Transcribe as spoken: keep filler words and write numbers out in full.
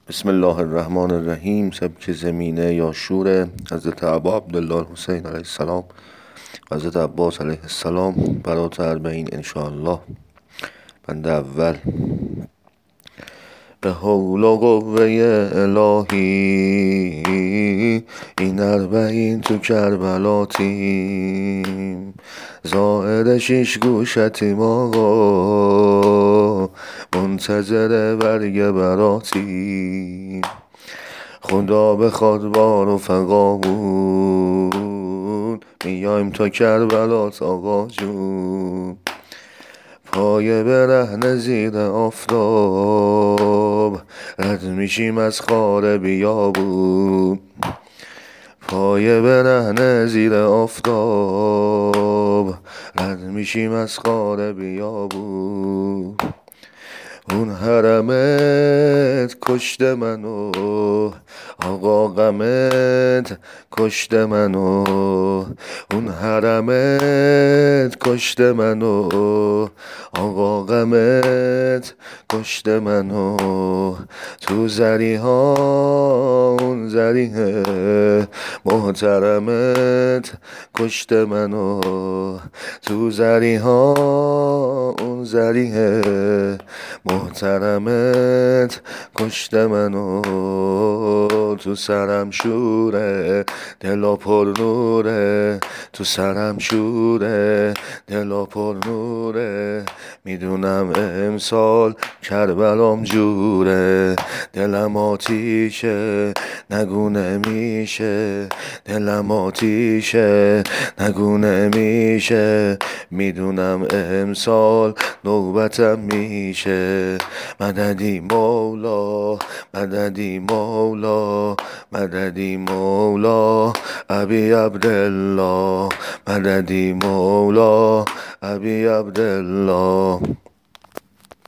بسم الله الرحمن الرحیم. سبک زمینه یا شور حضرت ابا عبدالله حسین علیه السلام، حضرت عباس علیه السلام، براتر به این انشاءالله. بند اول: به حول و قوه الهی این اربعین تو کربلاتیم، زائر شیش گوشتیم آقا، منتظر برگ براتیم. خدا بخواد بار و فقامون میایم تا کربلات آقا جون. پایه برهنه زیر آفتاب رد میشیم از خار بیابون. پایه برهنه زیر آفتاب رد میشیم از خار بیابون. اون حرمت کشته منو آقا، غمت کشته منو. اون حرمت کشته منو آقا، غمت کشته منو. تو زریها اون زریه محترمت کشته منو. تو زریها اون زریه محترمت کشته منو. تو سرم شوره دلا پر نوره، تو سرم شوره دلا پر نوره. میدونم امسال کربلام جوره، دلم آتیشه نگونه میشه، دلم آتیشه نگونه میشه. میدونم امسال نوبتم میشه. مددی مولا مددی مولا مددی مولا ابی عبدالله، مددی مولا ابی عبدالله.